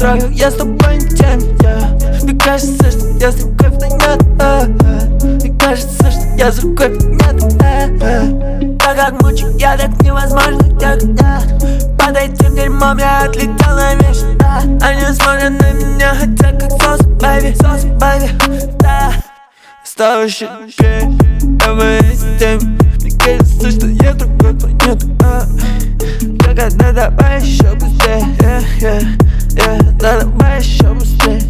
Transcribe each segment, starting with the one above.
строю, я с тобой не тянет. Мне кажется, что я с рукой в тонет. Мне кажется, что я с рукой в тонет. Так как мучу, я так невозможно догнать. Под этим дерьмом я отлетел навечно. Они смотрят на меня, хотя как соус, baby, да. Стал еще глупее, я боюсь тем. Мне кажется, что я другой планеты. Когда давай еще быстрее, да давай еще быстрее,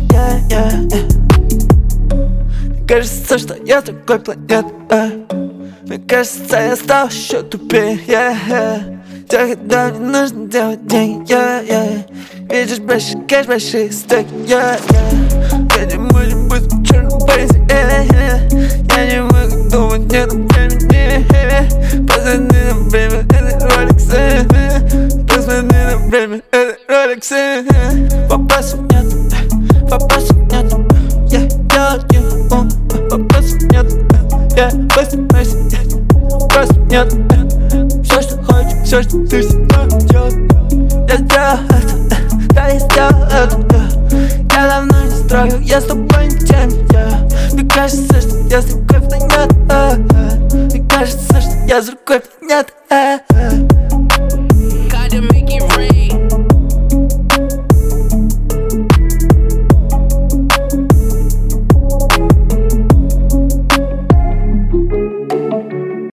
Мне кажется, что я другой планеты. Мне кажется, я стал еще тупее, когда мне нужно делать деньги, Видишь большой кэш, большие стеки, Едем очень быстро в черном поезде, Я не могу думать, нету времени. Посмотри на время, это роликсы. Посмотри на время, это роликсы. Вопросов нет, вопросов нет. Я делаю ум, вопросов нет. Я постараюсь, вопросов нет. Все, что хочешь, все, что ты всегда делаешь. Я сделал это, да, я сделал это. Я давно не строю, я с тобой не тянет. Мне кажется, что я с рукой в тонет. Мне кажется, что я с рукой в тонет.